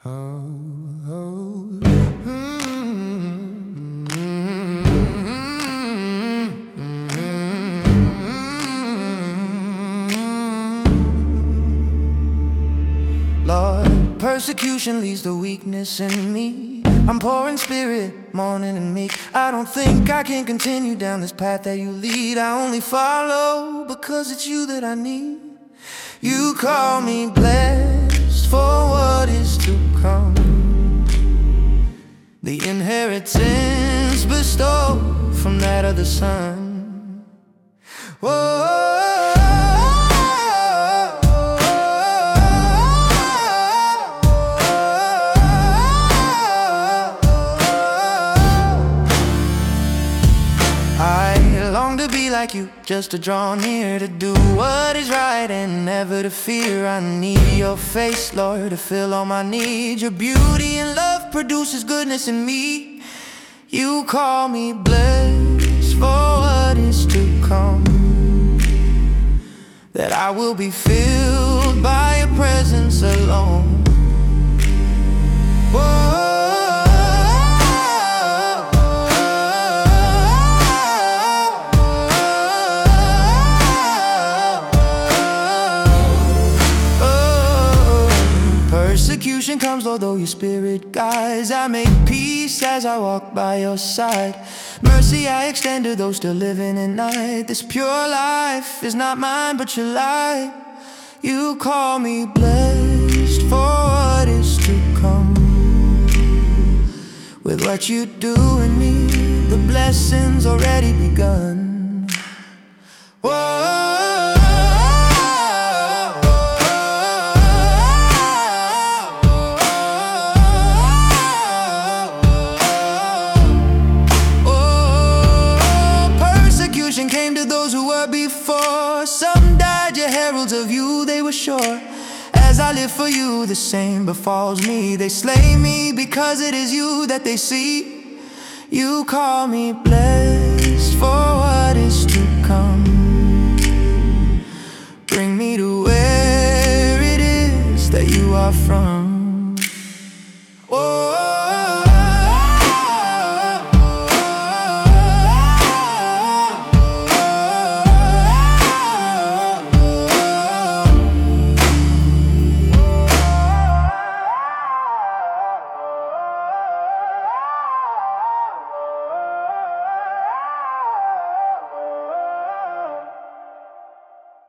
Lord, persecution leads to weakness in me. I'm poor in spirit, mourning and meek. I don't think I can continue down this path that you lead. I only follow because it's you that I need. You call me blessed for what is to come, the inheritance bestowed from that of the Son. Whoa. I long to be like you, just to draw near, to do what is right and never to fear. I need your face, Lord, to fill all my needs. Your beauty and love produces goodness in me. You call me blessed for what is to come, that I will be filled by your presence alone. Whoa. Persecution comes, Lord, though your spirit guides. I make peace as I walk by your side. Mercy I extend to those still living at night. This pure life is not mine, but your light. You call me blessed for what is to come. With what you do in me, the blessings already begun. Whoa. Came to those who were before. Some died, yet heralds of you they were sure. As I live for you, the same befalls me. They slay me because it is you that they see. You call me blessed for what is to come. Bring me to where it is that you are from.